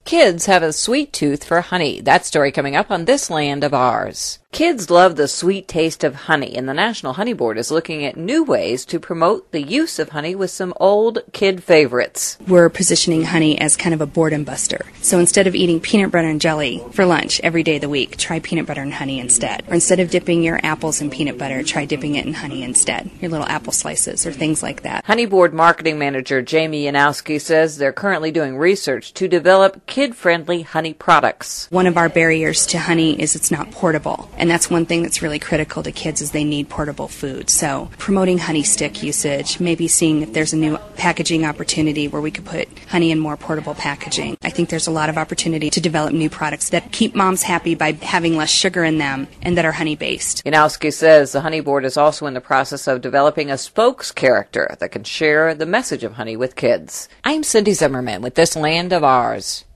Kids have a sweet tooth for honey. That story coming up on This Land of Ours. Kids love the sweet taste of honey, and the National Honey Board is looking at new ways to promote the use of honey with some old kid favorites. We're positioning honey as kind of a boredom buster. So instead of eating peanut butter and jelly for lunch every day of the week, try peanut butter and honey instead. Or instead of dipping your apples in peanut butter, try dipping it in honey instead. Your little apple slices or things like that. Honey Board Marketing Manager Jamie Yanowski says they're currently doing research to develop kid-friendly honey products. One of our barriers to honey is it's not portable. And that's one thing that's really critical to kids is they need portable food. So promoting honey stick usage, maybe seeing if there's a new packaging opportunity where we could put honey in more portable packaging. I think there's a lot of opportunity to develop new products that keep moms happy by having less sugar in them and that are honey-based. Yanowski says the Honey Board is also in the process of developing a spokes character that can share the message of honey with kids. I'm Cindy Zimmerman with This Land of Ours.